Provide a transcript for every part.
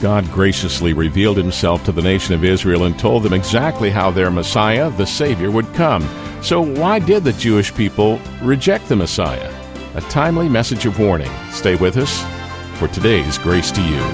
God graciously revealed himself to the nation of Israel and told them exactly how their Messiah, the Savior, would come. So why did the Jewish people reject the Messiah? A timely message of warning. Stay with us for today's Grace to You.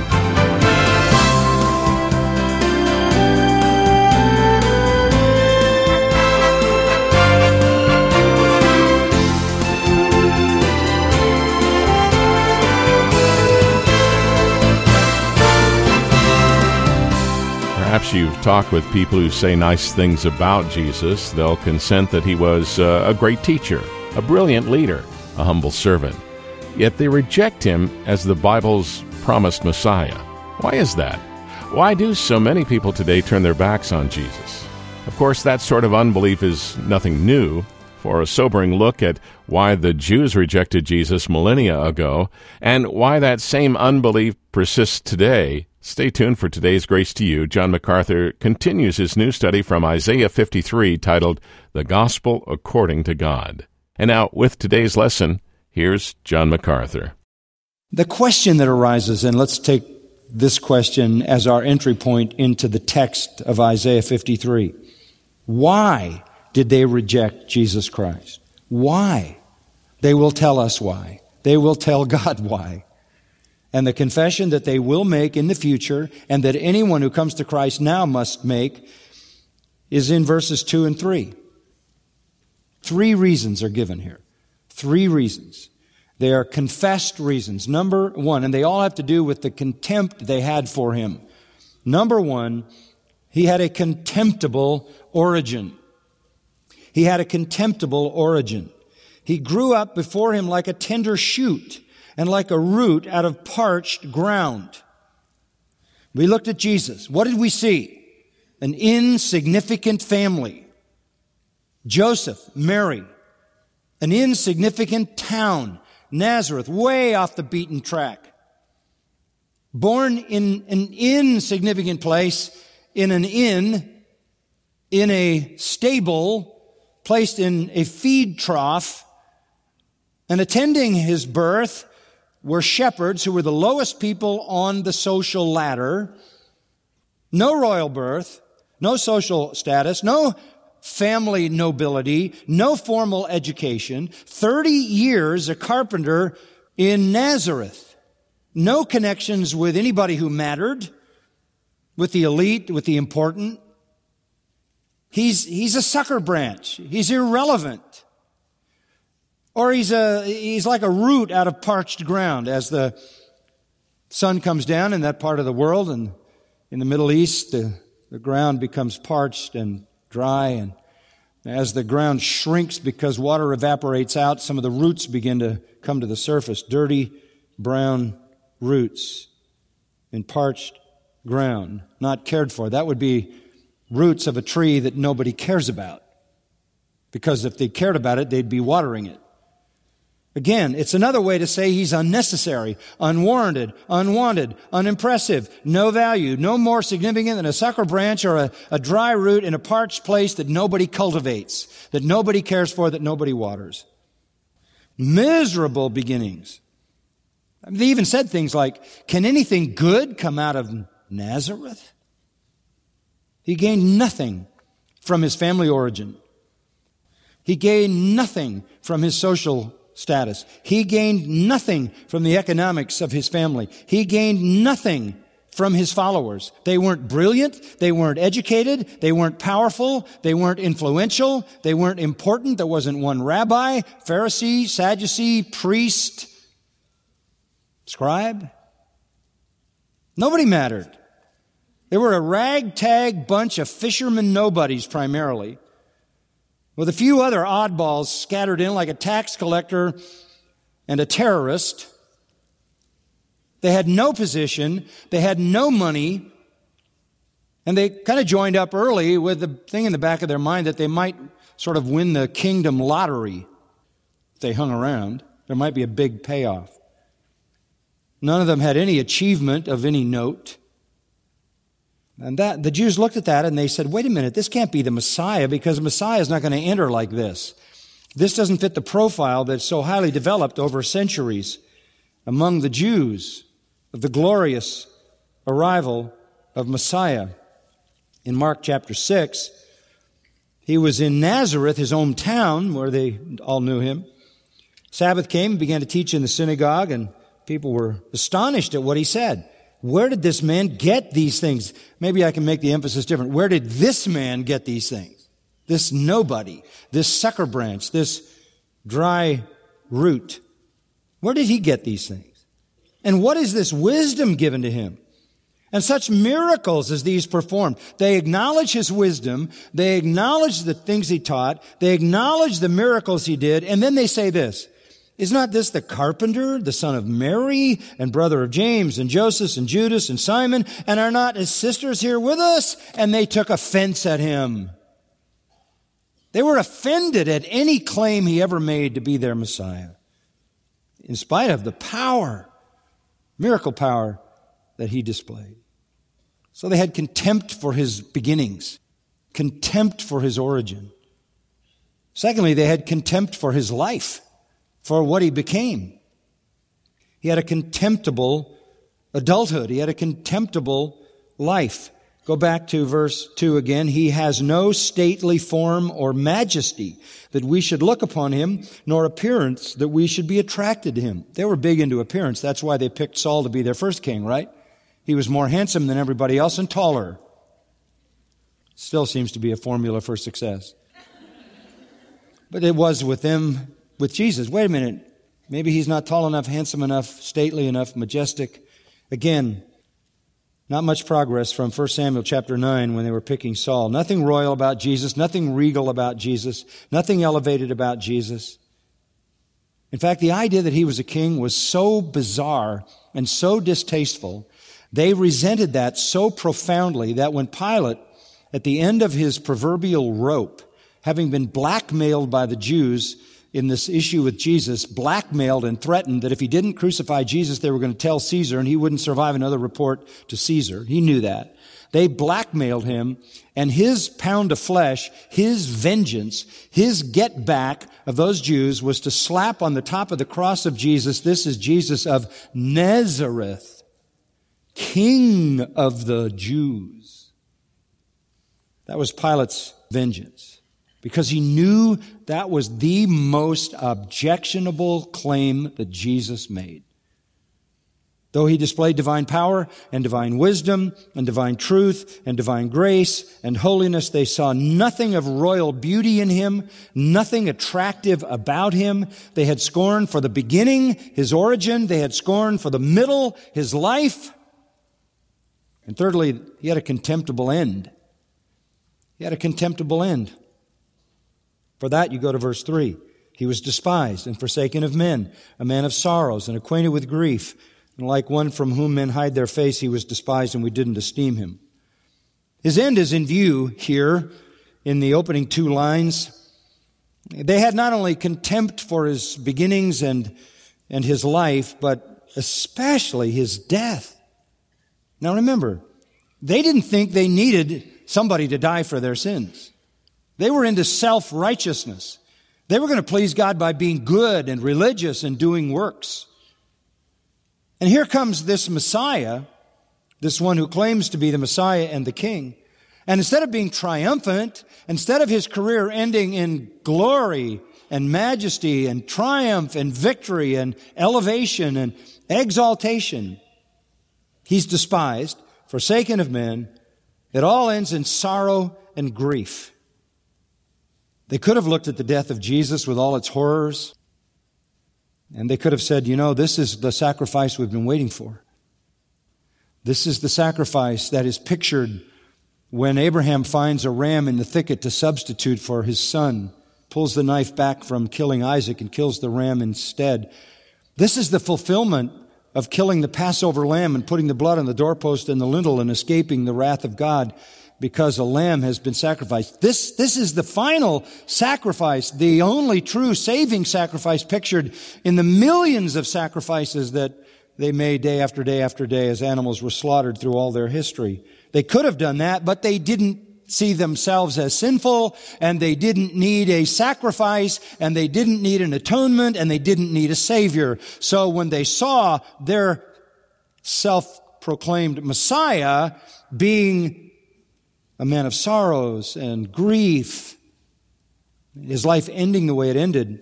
Perhaps you've talked with people who say nice things about Jesus. They'll consent that he was a great teacher, a brilliant leader, a humble servant. Yet they reject him as the Bible's promised Messiah. Why is that? Why do so many people today turn their backs on Jesus? Of course, that sort of unbelief is nothing new. For a sobering look at why the Jews rejected Jesus millennia ago and why that same unbelief persists today, stay tuned for today's Grace to You. John MacArthur continues his new study from Isaiah 53 titled, The Gospel According to God. And now, with today's lesson, here's John MacArthur. The question that arises, and let's take this question as our entry point into the text of Isaiah 53. Why did they reject Jesus Christ? Why? They will tell us why. They will tell God why. And the confession that they will make in the future, and that anyone who comes to Christ now must make, is in verses 2 and 3. 3 reasons are given here. 3 reasons. They are confessed reasons. Number 1, and they all have to do with the contempt they had for him. Number 1, he had a contemptible origin. He had a contemptible origin. He grew up before him like a tender shoot and like a root out of parched ground. We looked at Jesus. What did we see? An insignificant family. Joseph, Mary. An insignificant town, Nazareth, way off the beaten track. Born in an insignificant place, in an inn, in a stable, placed in a feed trough, and attending his birth were shepherds who were the lowest people on the social ladder. No royal birth, no social status, no family nobility, no formal education. 30 years a carpenter in Nazareth. No connections with anybody who mattered, with the elite, with the important. He's a sucker branch. He's irrelevant. Or he's like a root out of parched ground. As the sun comes down in that part of the world, and in the Middle East, the ground becomes parched and dry, and as the ground shrinks because water evaporates out, some of the roots begin to come to the surface. Dirty, brown roots in parched ground, not cared for. That would be roots of a tree that nobody cares about. Because if they cared about it, they'd be watering it. Again, it's another way to say he's unnecessary, unwarranted, unwanted, unimpressive, no value, no more significant than a sucker branch or a dry root in a parched place that nobody cultivates, that nobody cares for, that nobody waters. Miserable beginnings. I mean, they even said things like, can anything good come out of Nazareth? He gained nothing from his family origin. He gained nothing from his social status. He gained nothing from the economics of his family. He gained nothing from his followers. They weren't brilliant. They weren't educated. They weren't powerful. They weren't influential. They weren't important. There wasn't one rabbi, Pharisee, Sadducee, priest, scribe. Nobody mattered. They were a ragtag bunch of fishermen nobodies primarily, with a few other oddballs scattered in like a tax collector and a terrorist. They had no position, they had no money, and they kind of joined up early with the thing in the back of their mind that they might sort of win the kingdom lottery if they hung around. There might be a big payoff. None of them had any achievement of any note. And the Jews looked at that and they said, wait a minute, this can't be the Messiah, because the Messiah is not going to enter like this. This doesn't fit the profile that's so highly developed over centuries among the Jews of the glorious arrival of Messiah. In Mark chapter 6, he was in Nazareth, his hometown, where they all knew him. Sabbath came and began to teach in the synagogue, and people were astonished at what he said. Where did this man get these things? Maybe I can make the emphasis different. Where did this man get these things? This nobody, this sucker branch, this dry root. Where did he get these things? And what is this wisdom given to him? And such miracles as these performed. They acknowledge his wisdom. They acknowledge the things he taught. They acknowledge the miracles he did. And then they say this, is not this the carpenter, the son of Mary, and brother of James, and Joseph, and Judas, and Simon? And are not his sisters here with us? And they took offense at him. They were offended at any claim he ever made to be their Messiah, in spite of the power, miracle power, that he displayed. So they had contempt for his beginnings, contempt for his origin. Secondly, they had contempt for his life, for what he became. He had a contemptible adulthood. He had a contemptible life. Go back to verse 2 again. He has no stately form or majesty that we should look upon him, nor appearance that we should be attracted to him. They were big into appearance. That's why they picked Saul to be their first king, right? He was more handsome than everybody else and taller. Still seems to be a formula for success. But it was with them, with Jesus. Wait a minute. Maybe he's not tall enough, handsome enough, stately enough, majestic. Again, not much progress from 1 Samuel chapter 9 when they were picking Saul. Nothing royal about Jesus, nothing regal about Jesus, nothing elevated about Jesus. In fact, the idea that he was a king was so bizarre and so distasteful, they resented that so profoundly that when Pilate, at the end of his proverbial rope, having been blackmailed by the Jews in this issue with Jesus, blackmailed and threatened that if he didn't crucify Jesus, they were going to tell Caesar and he wouldn't survive another report to Caesar. He knew that. They blackmailed him, and his pound of flesh, his vengeance, his get back of those Jews was to slap on the top of the cross of Jesus, "This is Jesus of Nazareth, King of the Jews." That was Pilate's vengeance, because he knew that was the most objectionable claim that Jesus made. Though he displayed divine power and divine wisdom and divine truth and divine grace and holiness, they saw nothing of royal beauty in him, nothing attractive about him. They had scorn for the beginning, his origin. They had scorn for the middle, his life. And thirdly, he had a contemptible end. He had a contemptible end. For that, you go to verse 3. He was despised and forsaken of men, a man of sorrows and acquainted with grief. And like one from whom men hide their face, he was despised, and we didn't esteem him. His end is in view here in the opening 2 lines. They had not only contempt for his beginnings and his life, but especially his death. Now remember, they didn't think they needed somebody to die for their sins. They were into self-righteousness. They were going to please God by being good and religious and doing works. And here comes this Messiah, this one who claims to be the Messiah and the King. And instead of being triumphant, instead of his career ending in glory and majesty and triumph and victory and elevation and exaltation, he's despised, forsaken of men. It all ends in sorrow and grief. They could have looked at the death of Jesus with all its horrors, and they could have said, this is the sacrifice we've been waiting for. This is the sacrifice that is pictured when Abraham finds a ram in the thicket to substitute for his son, pulls the knife back from killing Isaac and kills the ram instead. This is the fulfillment of killing the Passover lamb and putting the blood on the doorpost and the lintel and escaping the wrath of God because a lamb has been sacrificed. This is the final sacrifice, the only true saving sacrifice pictured in the millions of sacrifices that they made day after day after day as animals were slaughtered through all their history. They could have done that, but they didn't see themselves as sinful, and they didn't need a sacrifice, and they didn't need an atonement, and they didn't need a Savior. So when they saw their self-proclaimed Messiah being a man of sorrows and grief, his life ending the way it ended,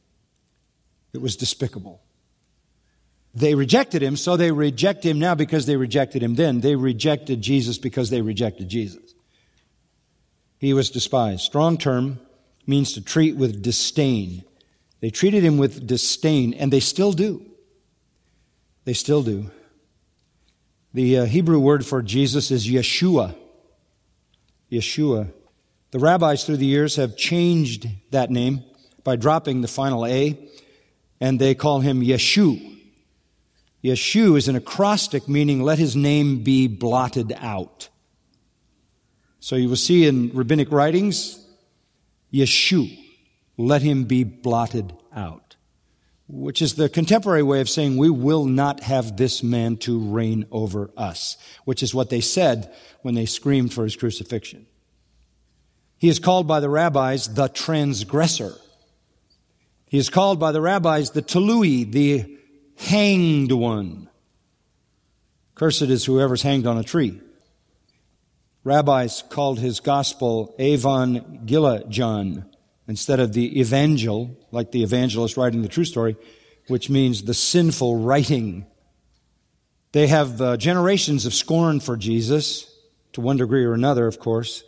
it was despicable. They rejected him, so they reject him now because they rejected him then. They rejected Jesus because they rejected Jesus. He was despised. Strong term means to treat with disdain. They treated him with disdain, and they still do. They still do. The Hebrew word for Jesus is Yeshua. Yeshua. The rabbis through the years have changed that name by dropping the final A, and they call him Yeshu. Yeshu is an acrostic meaning let his name be blotted out. So you will see in rabbinic writings, Yeshu, let him be blotted out, which is the contemporary way of saying we will not have this man to reign over us, which is what they said when they screamed for his crucifixion. He is called by the rabbis the transgressor. He is called by the rabbis the Talui, the hanged one. Cursed is whoever's hanged on a tree. Rabbis called his gospel Evangelion instead of the evangel, like the evangelist writing the true story, which means the sinful writing. They have generations of scorn for Jesus, to one degree or another, of course.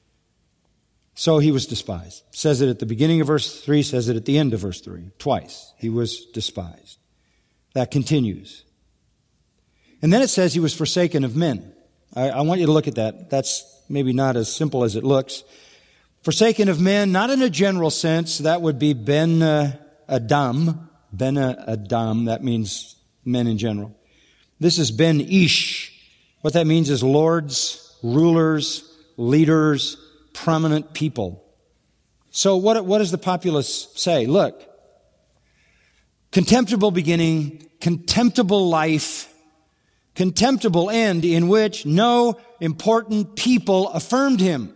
So he was despised. Says it at the beginning of verse 3, says it at the end of verse 3. Twice. He was despised. That continues. And then it says he was forsaken of men. I want you to look at that. That's maybe not as simple as it looks. Forsaken of men, not in a general sense. That would be Ben Adam. Ben Adam, that means men in general. This is Ben Ish. What that means is lords, rulers, leaders, prominent people. So what does the populace say? Look, contemptible beginning, contemptible life, contemptible end in which no important people affirmed him.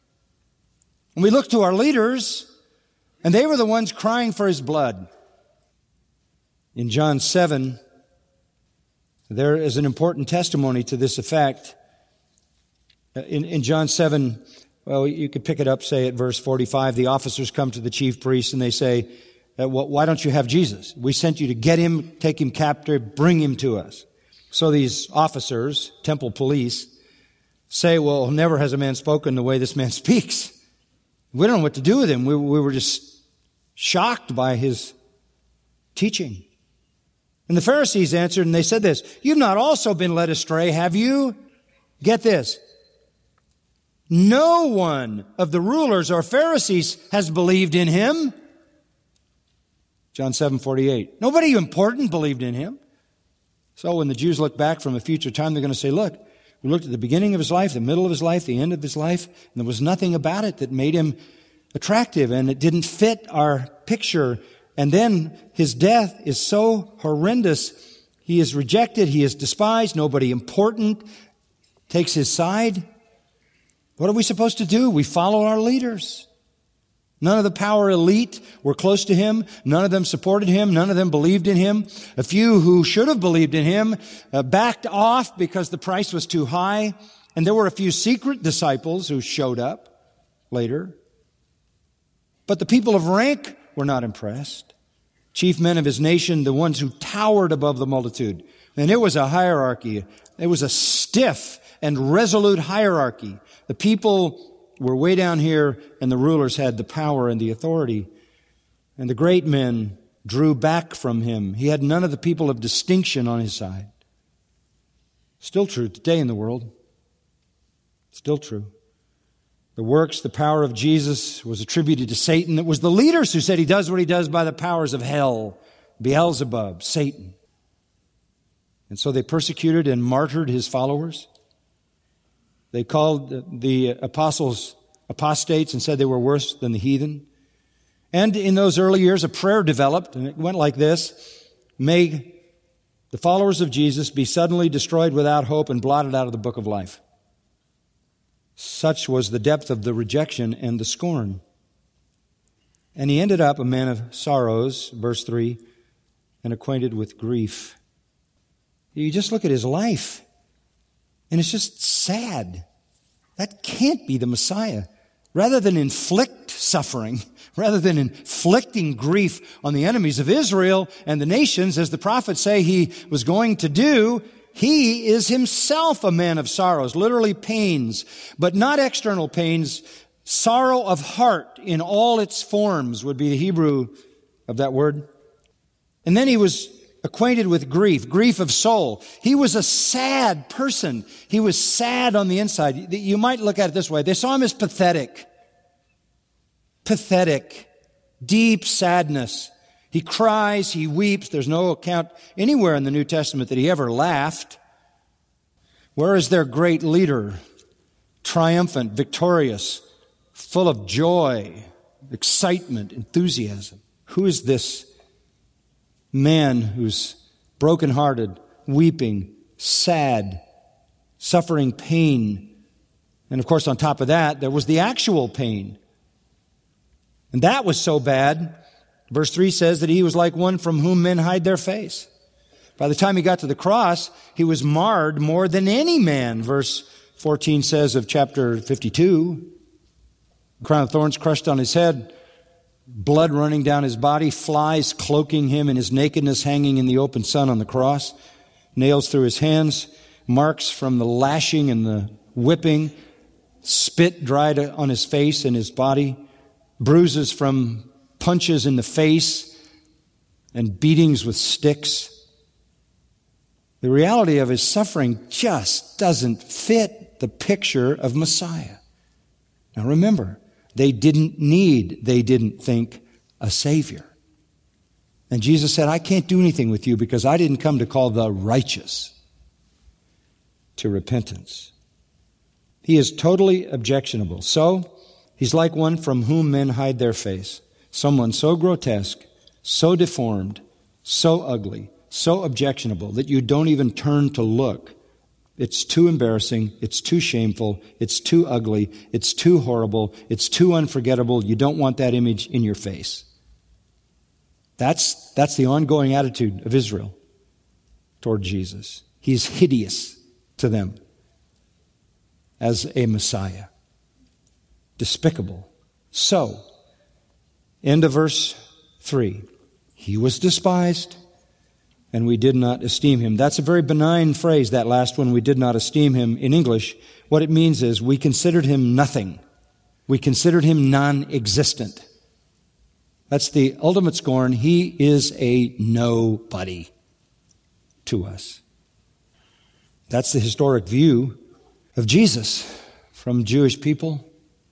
And we look to our leaders, and they were the ones crying for his blood. In John 7, there is an important testimony to this effect. In John 7, well, you could pick it up, say at verse 45, the officers come to the chief priests and they say, why don't you have Jesus? We sent you to get him, take him captive, bring him to us. So these officers, temple police, say, well, never has a man spoken the way this man speaks. We don't know what to do with him. We were just shocked by his teaching. And the Pharisees answered and they said this, you've not also been led astray, have you? Get this. No one of the rulers or Pharisees has believed in him. John 7:48. Nobody important believed in him. So when the Jews look back from a future time, they're going to say, look, we looked at the beginning of his life, the middle of his life, the end of his life, and there was nothing about it that made him attractive, and it didn't fit our picture. And then his death is so horrendous. He is rejected. He is despised. Nobody important takes his side. What are we supposed to do? We follow our leaders. None of the power elite were close to him. None of them supported him. None of them believed in him. A few who should have believed in him backed off because the price was too high. And there were a few secret disciples who showed up later. But the people of rank were not impressed. Chief men of his nation, the ones who towered above the multitude. And it was a hierarchy. It was a stiff and resolute hierarchy. The people were way down here, and the rulers had the power and the authority. And the great men drew back from him. He had none of the people of distinction on his side. Still true today in the world. Still true. The works, the power of Jesus was attributed to Satan. It was the leaders who said he does what he does by the powers of hell, Beelzebub, Satan. And so they persecuted and martyred his followers. They called the apostles apostates and said they were worse than the heathen. And in those early years, a prayer developed, and it went like this. May the followers of Jesus be suddenly destroyed without hope and blotted out of the book of life. Such was the depth of the rejection and the scorn. And he ended up a man of sorrows, verse 3, and acquainted with grief. You just look at his life. And it's just sad. That can't be the Messiah. Rather than inflict suffering, rather than inflicting grief on the enemies of Israel and the nations, as the prophets say he was going to do, he is himself a man of sorrows, literally pains, but not external pains. Sorrow of heart in all its forms would be the Hebrew of that word. And then he was acquainted with grief, grief of soul. He was a sad person. He was sad on the inside. You might look at it this way. They saw him as pathetic. Pathetic. Deep sadness. He cries, he weeps. There's no account anywhere in the New Testament that he ever laughed. Where is their great leader? Triumphant, victorious, full of joy, excitement, enthusiasm. Who is this man who's brokenhearted, weeping, sad, suffering pain? And of course, on top of that, there was the actual pain. And that was so bad, verse 3 says that he was like one from whom men hide their face. By the time he got to the cross, he was marred more than any man, verse 14 says of chapter 52. A crown of thorns crushed on his head, blood running down his body, flies cloaking him, and his nakedness hanging in the open sun on the cross, nails through his hands, marks from the lashing and the whipping, spit dried on his face and his body, bruises from punches in the face, and beatings with sticks. The reality of his suffering just doesn't fit the picture of Messiah. Now remember, they didn't think a Savior. And Jesus said, I can't do anything with you because I didn't come to call the righteous to repentance. He is totally objectionable. So, he's like one from whom men hide their face. Someone so grotesque, so deformed, so ugly, so objectionable that you don't even turn to look. It's too embarrassing, it's too shameful, it's too ugly, it's too horrible, it's too unforgettable. You don't want that image in your face. That's the ongoing attitude of Israel toward Jesus. He's hideous to them as a Messiah. Despicable. So, end of verse 3. He was despised, and we did not esteem him. That's a very benign phrase, that last one, we did not esteem him. In English, what it means is we considered him nothing. We considered him non-existent. That's the ultimate scorn. He is a nobody to us. That's the historic view of Jesus from Jewish people.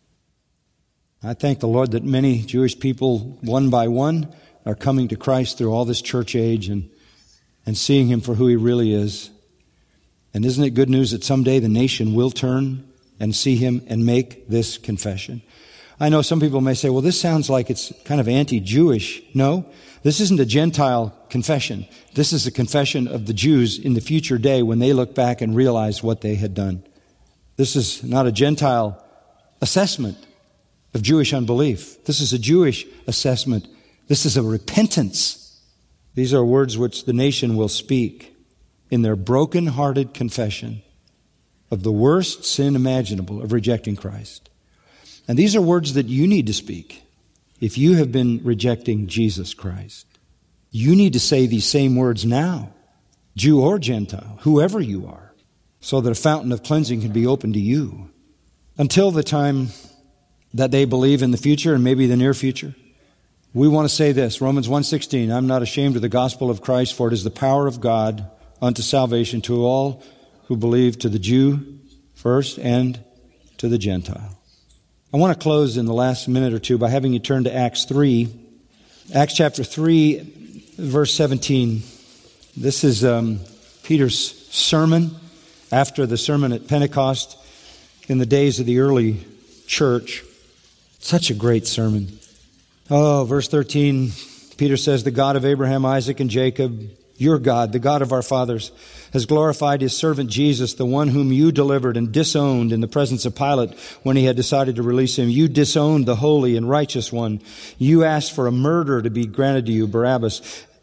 I thank the Lord that many Jewish people, one by one, are coming to Christ through all this church age and seeing him for who he really is. And isn't it good news that someday the nation will turn and see him and make this confession? I know some people may say, well, this sounds like it's kind of anti-Jewish. No, this isn't a Gentile confession. This is a confession of the Jews in the future day when they look back and realize what they had done. This is not a Gentile assessment of Jewish unbelief. This is a Jewish assessment. This is a repentance. These are words which the nation will speak in their broken-hearted confession of the worst sin imaginable of rejecting Christ. And these are words that you need to speak if you have been rejecting Jesus Christ. You need to say these same words now, Jew or Gentile, whoever you are, so that a fountain of cleansing can be opened to you. Until the time that they believe in the future and maybe the near future, we want to say this, Romans 1:16, I'm not ashamed of the gospel of Christ, for it is the power of God unto salvation to all who believe, to the Jew first and to the Gentile. I want to close in the last minute or two by having you turn to Acts 3. Acts chapter 3, verse 17. This is Peter's sermon after the sermon at Pentecost in the days of the early church. Such a great sermon. Oh, verse 13, Peter says, the God of Abraham, Isaac, and Jacob, your God, the God of our fathers, has glorified his servant Jesus, the one whom you delivered and disowned in the presence of Pilate when he had decided to release him. You disowned the holy and righteous one. You asked for a murderer to be granted to you, Barabbas.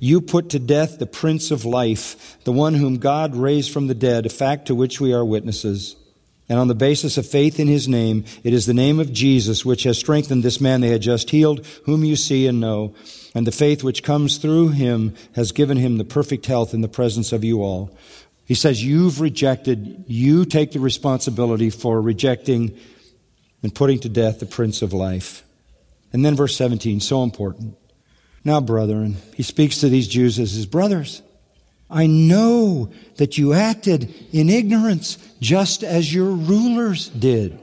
You put to death the Prince of Life, the one whom God raised from the dead, a fact to which we are witnesses. And on the basis of faith in his name, it is the name of Jesus which has strengthened this man they had just healed, whom you see and know. And the faith which comes through him has given him the perfect health in the presence of you all. He says, you've rejected, you take the responsibility for rejecting and putting to death the Prince of Life. And then verse 17, so important. Now, brethren, he speaks to these Jews as his brothers. I know that you acted in ignorance just as your rulers did.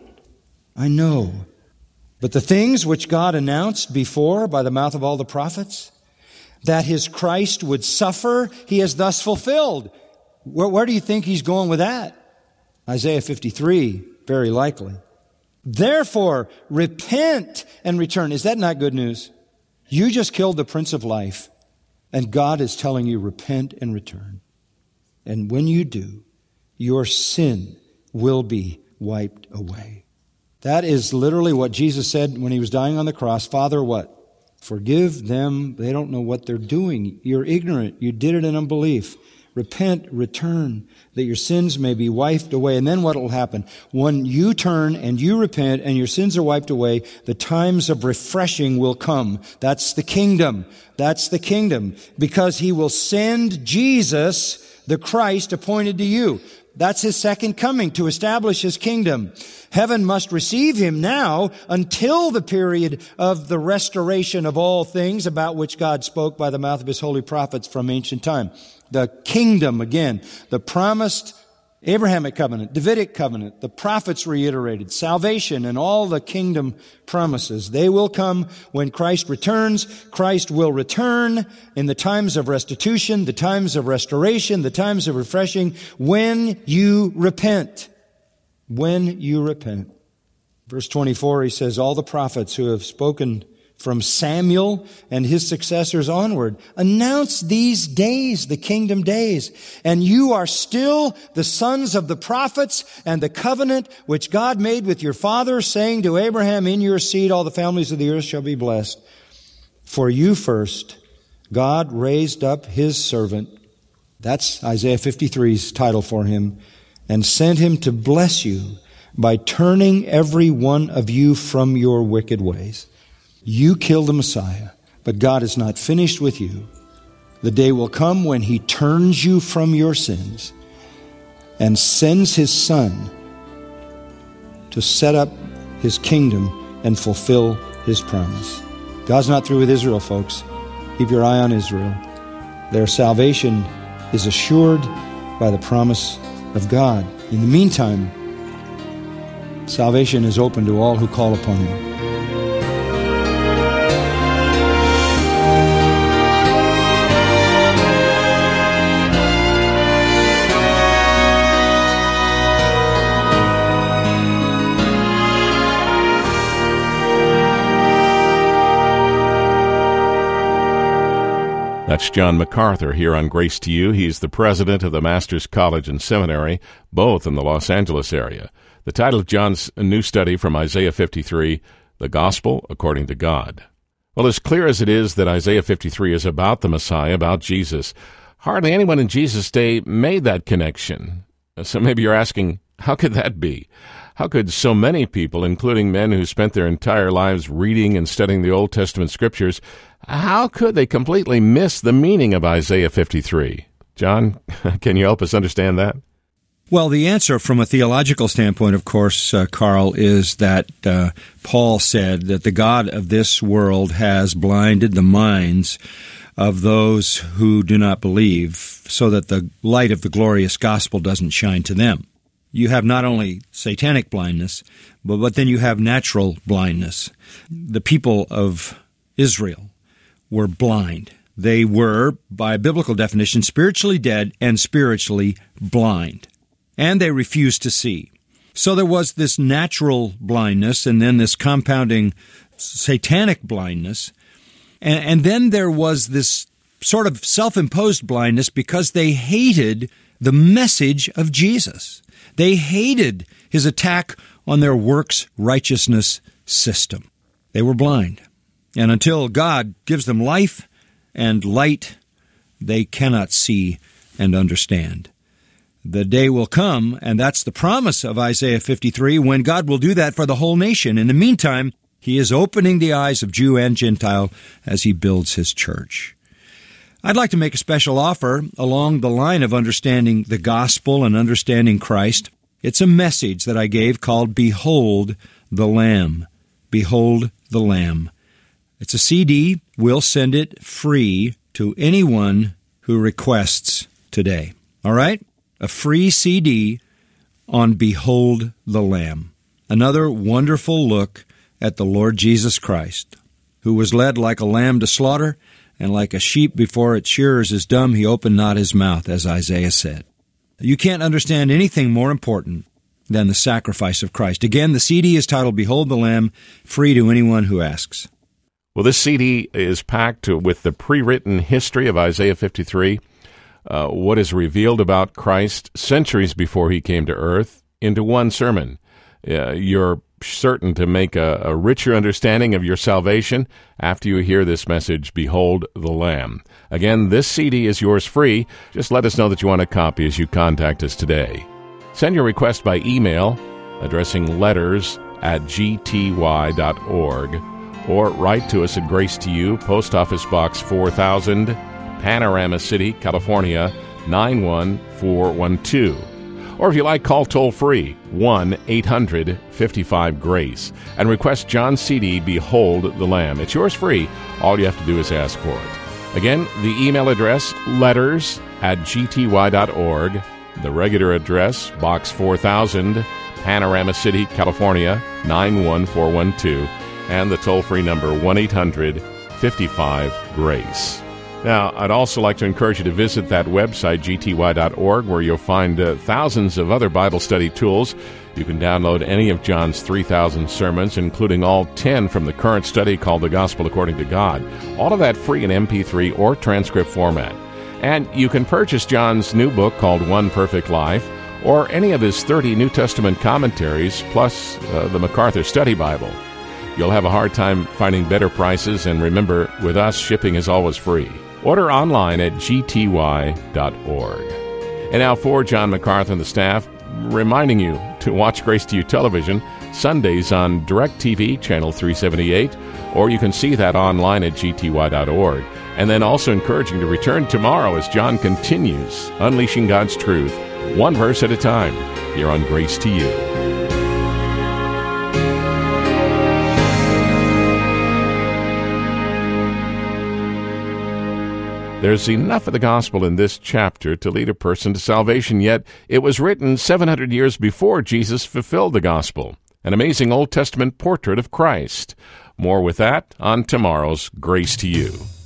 I know. But the things which God announced before by the mouth of all the prophets, that his Christ would suffer, he has thus fulfilled. Where do you think he's going with that? Isaiah 53, very likely. Therefore, repent and return. Is that not good news? You just killed the Prince of Life, and God is telling you, repent and return. And when you do, your sin will be wiped away. That is literally what Jesus said when he was dying on the cross. Father, what? Forgive them. They don't know what they're doing. You're ignorant. You did it in unbelief. Repent, return, that your sins may be wiped away. And then what will happen? When you turn and you repent and your sins are wiped away, the times of refreshing will come. That's the kingdom. That's the kingdom. Because he will send Jesus, the Christ, appointed to you. That's his second coming, to establish his kingdom. Heaven must receive him now until the period of the restoration of all things about which God spoke by the mouth of his holy prophets from ancient time. The kingdom, again, the promised Abrahamic covenant, Davidic covenant, the prophets reiterated, salvation and all the kingdom promises. They will come when Christ returns. Christ will return in the times of restitution, the times of restoration, the times of refreshing, when you repent. When you repent. Verse 24, he says, all the prophets who have spoken from Samuel and his successors onward announce these days, the kingdom days. And you are still the sons of the prophets and the covenant which God made with your father, saying to Abraham, in your seed all the families of the earth shall be blessed. For you first, God raised up his servant. That's Isaiah 53's title for him. And sent him to bless you by turning every one of you from your wicked ways. You killed the Messiah, but God is not finished with you. The day will come when he turns you from your sins and sends his Son to set up his kingdom and fulfill his promise. God's not through with Israel, folks. Keep your eye on Israel. Their salvation is assured by the promise of God. In the meantime, salvation is open to all who call upon him. That's John MacArthur here on Grace to You. He's the president of the Master's College and Seminary, both in the Los Angeles area. The title of John's new study from Isaiah 53, The Gospel According to God. Well, as clear as it is that Isaiah 53 is about the Messiah, about Jesus, hardly anyone in Jesus' day made that connection. So maybe you're asking, how could that be? How could so many people, including men who spent their entire lives reading and studying the Old Testament Scriptures, how could they completely miss the meaning of Isaiah 53? John, can you help us understand that? Well, the answer from a theological standpoint, of course, Carl, is that Paul said that the God of this world has blinded the minds of those who do not believe, so that the light of the glorious gospel doesn't shine to them. You have not only satanic blindness, but then you have natural blindness. The people of Israel were blind. They were, by biblical definition, spiritually dead and spiritually blind. And they refused to see. So there was this natural blindness and then this compounding satanic blindness. And then there was this sort of self-imposed blindness because they hated the message of Jesus. They hated his attack on their works righteousness system. They were blind. And until God gives them life and light they cannot see and understand. The day will come, and that's the promise of Isaiah 53, when God will do that for the whole nation. In the meantime, He is opening the eyes of Jew and Gentile as He builds His church. I'd like to make a special offer along the line of understanding the gospel and understanding Christ. It's a message that I gave called Behold the Lamb. Behold the Lamb. It's a CD. We'll send it free to anyone who requests today. All right? A free CD on Behold the Lamb. Another wonderful look at the Lord Jesus Christ, who was led like a lamb to slaughter, and like a sheep before its shearers is dumb, He opened not His mouth, as Isaiah said. You can't understand anything more important than the sacrifice of Christ. Again, the CD is titled Behold the Lamb, free to anyone who asks. Well, this CD is packed with the pre-written history of Isaiah 53, what is revealed about Christ centuries before He came to earth, into one sermon. You're certain to make a richer understanding of your salvation after you hear this message, Behold the Lamb. Again, this CD is yours free. Just let us know that you want a copy as you contact us today. Send your request by email, addressing letters@gty.org, or write to us at Grace to You, Post Office Box 4000, Panorama City, California, 91412. Or if you like, call toll-free, 1-800-55-GRACE, and request John's CD, Behold the Lamb. It's yours free. All you have to do is ask for it. Again, the email address, letters@gty.org. The regular address, Box 4000, Panorama City, California, 91412. And the toll-free number, 1-800-55-GRACE. Now, I'd also like to encourage you to visit that website, gty.org, where you'll find thousands of other Bible study tools. You can download any of John's 3,000 sermons, including all 10 from the current study called The Gospel According to God. All of that free in MP3 or transcript format. And you can purchase John's new book called One Perfect Life, or any of his 30 New Testament commentaries, plus the MacArthur Study Bible. You'll have a hard time finding better prices, and remember, with us, shipping is always free. Order online at gty.org. And now for John MacArthur and the staff, reminding you to watch Grace to You television Sundays on DirecTV, Channel 378, or you can see that online at gty.org. And then also encouraging to return tomorrow as John continues unleashing God's truth, one verse at a time, here on Grace to You. There's enough of the gospel in this chapter to lead a person to salvation, yet it was written 700 years before Jesus fulfilled the gospel. An amazing Old Testament portrait of Christ. More with that on tomorrow's Grace to You.